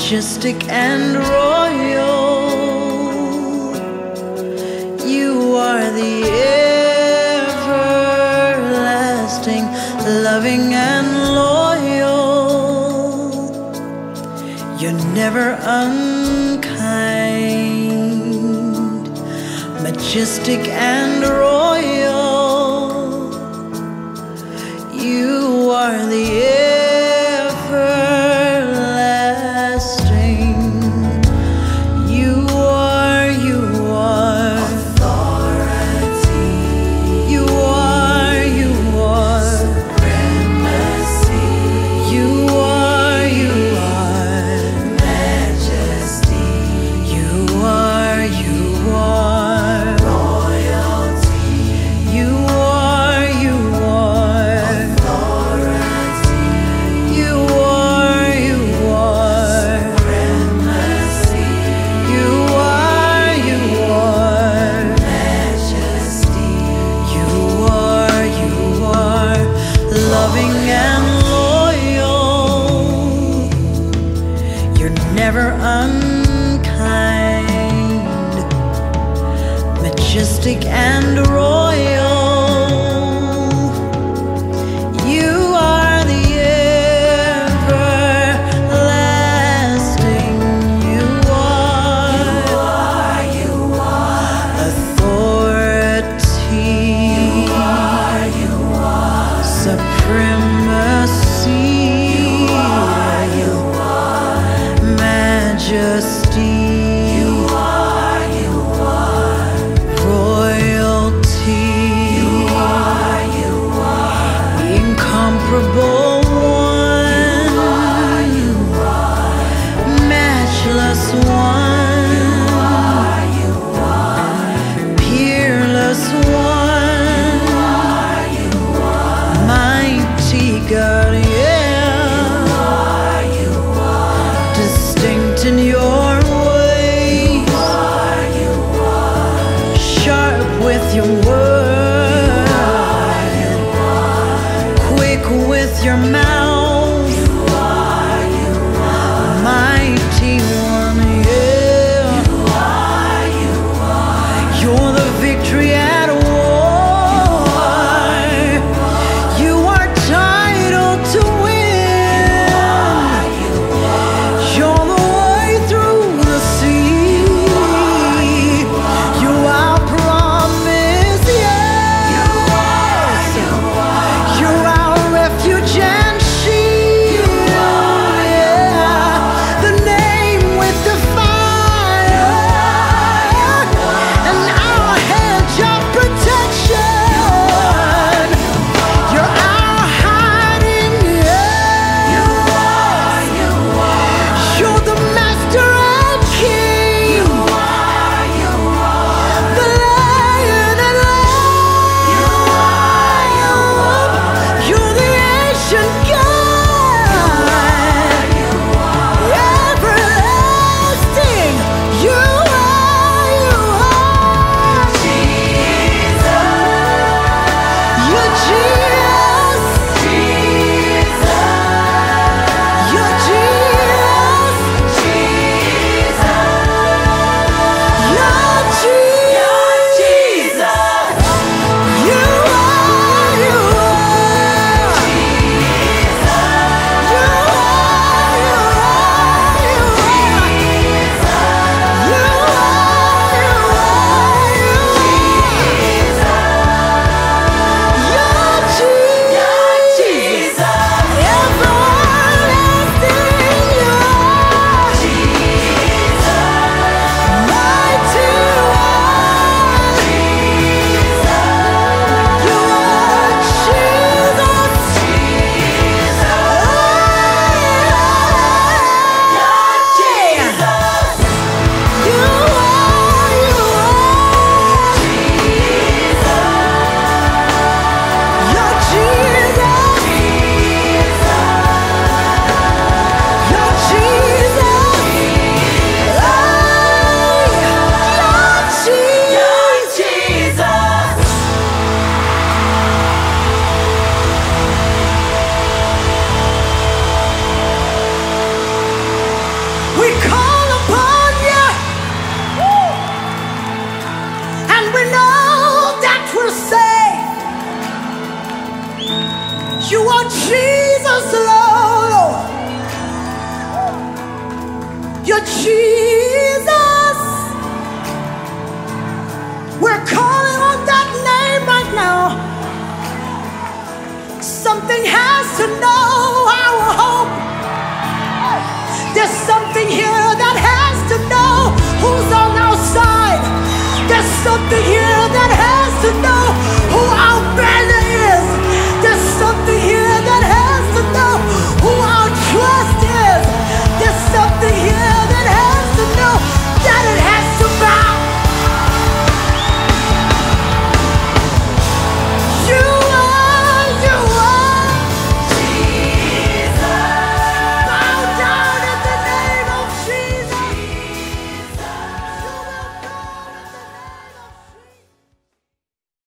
majestic and royal. You are the everlasting, loving and loyal. You're never unkind, majestic and royal. You are the everlasting. You are authority. You are supremacy. You are majesty. You are royalty. You are authority. You are supremacy. You are majesty. You are loving and loyal. You're never unkind, majestic and royal. You are the everlasting. You are authority. Supremacy. Majesty. Royalty. You're Jesus. We're calling on that name right now. Something has to know our hope. There's something here that has to know who's on our side. There's something here